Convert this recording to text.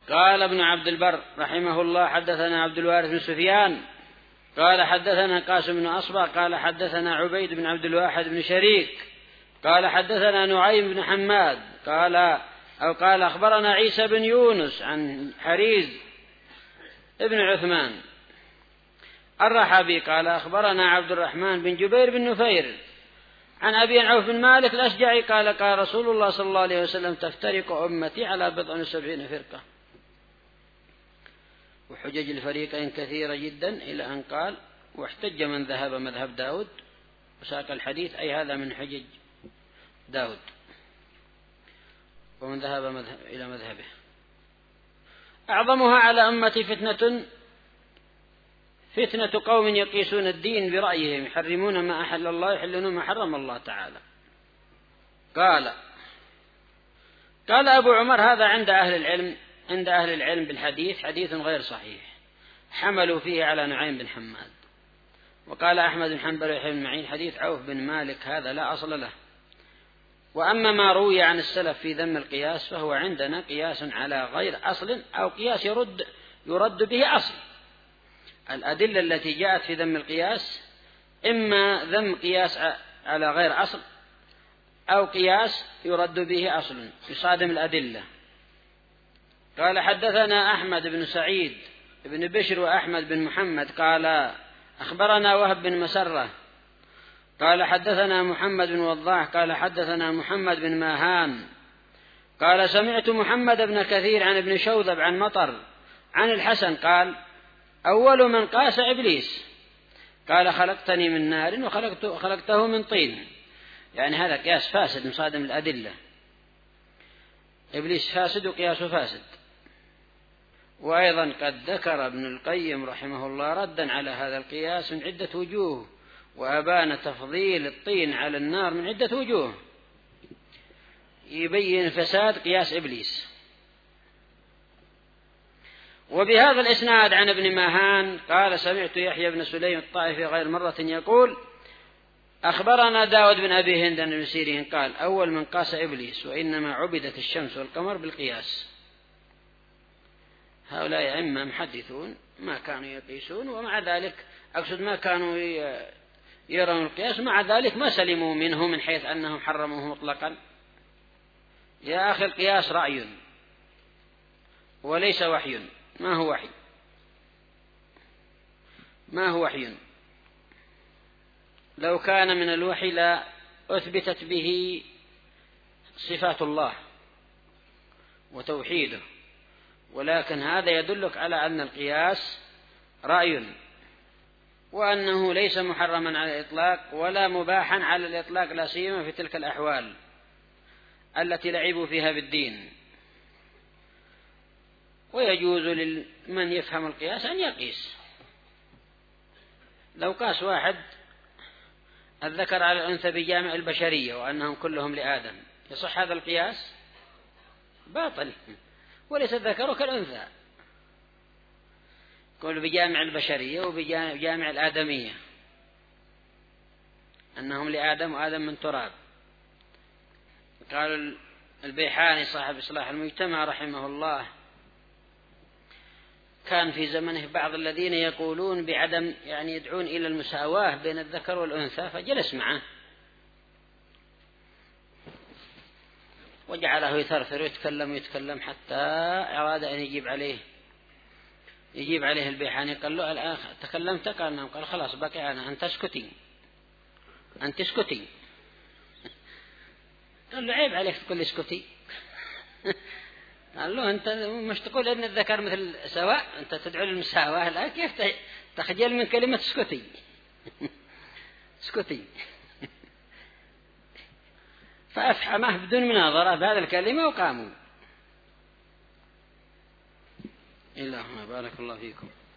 قال ابن عبد البر رحمه الله حدثنا عبد الوارث بن سفيان قال حدثنا قاسم بن أصبغ قال حدثنا عبيد بن عبد الواحد بن شريك قال حدثنا نعيم بن حماد قال أخبرنا عيسى بن يونس عن حريز ابن عثمان الرحبي قال أخبرنا عبد الرحمن بن جبير بن نفير عن أبي عوف بن مالك الأشجعي قال رسول الله صلى الله عليه وسلم تفترق أمتي على 70 فرقة. وحجج الفريقين كثيرة جدا إلى أن قال واحتج من ذهب مذهب داود وساق الحديث أي هذا من حجج داود ومن ذهب إلى مذهبه. أعظمها على أمتي فتنة قوم يقيسون الدين برأيهم يحرمون ما أحل الله يحلون ما حرم الله تعالى. قال أبو عمر هذا عند أهل العلم بالحديث حديث غير صحيح حملوا فيه على نعيم بن حماد. وقال أحمد بن حنبل ويحيى بن معين حديث عوف بن مالك هذا لا أصل له. وأما ما روي عن السلف في ذم القياس فهو عندنا قياس على غير أصل أو قياس يرد به أصل. الأدلة التي جاءت في ذم القياس إما ذم قياس على غير أصل أو قياس يرد به أصل يصادم الأدلة. قال حدثنا أحمد بن سعيد بن بشر وأحمد بن محمد قال أخبرنا وهب بن مسرة قال حدثنا محمد بن وضاح قال حدثنا محمد بن ماهان قال سمعت محمد بن كثير عن ابن شوذب عن مطر عن الحسن قال أول من قاس إبليس قال خلقتني من نار وخلقته من طين. يعني هذا قياس فاسد مصادم الأدلة. إبليس فاسد وقياسه فاسد. وأيضا قد ذكر ابن القيم رحمه الله ردا على هذا القياس من عدة وجوه وأبان تفضيل الطين على النار من عدة وجوه يبين فساد قياس إبليس. وبهذا الإسناد عن ابن ماهان قال سمعت يحيى بن سليم الطائفي غير مرة يقول أخبرنا داود بن أبي هند عن ابن سيرين قال أول من قاس إبليس وإنما عبدت الشمس والقمر بالقياس. هؤلاء أئمة محدثون ما كانوا يقيسون ومع ذلك أقصد ما كانوا يرون القياس مع ذلك ما سلموا منه من حيث أنهم حرموه مطلقا. يا أخي القياس رأي وليس وحي. ما هو وحي؟ لو كان من الوحي لا أثبتت به صفات الله وتوحيده. ولكن هذا يدلك على أن القياس رأي وأنه ليس محرما على الإطلاق ولا مباحا على الإطلاق لا سيما في تلك الأحوال التي لعبوا فيها بالدين. ويجوز لمن يفهم القياس أن يقيس. لو قاس واحد الذكر على الأنثى بجامع البشرية وأنهم كلهم لآدم يصح هذا القياس؟ باطل. وليس الذكر كالأنثى. يقول بجامع البشرية وبجامع الآدمية أنهم لآدم وآدم من تراب. قال البيحاني صاحب إصلاح المجتمع رحمه الله كان في زمنه بعض الذين يقولون بعدم يعني يدعون إلى المساواة بين الذكر والأنثى فجلس معه وجعله يثرثر ويتكلم حتى أراد أن يجيب عليه البيحاني قال له الآن تكلمت؟ قال نعم. قال خلاص بقي أنا أنت اسكتي قال له عيب عليك تقول اسكتي. قال له أنت مش تقول أن الذكر مثل سواء أنت تدعو للمساواة الآن كيف تخجل من كلمة اسكتي. فأفحمه بدون مناظرة بهذا الكلمة وقاموا. اللهم بارك الله فيكم.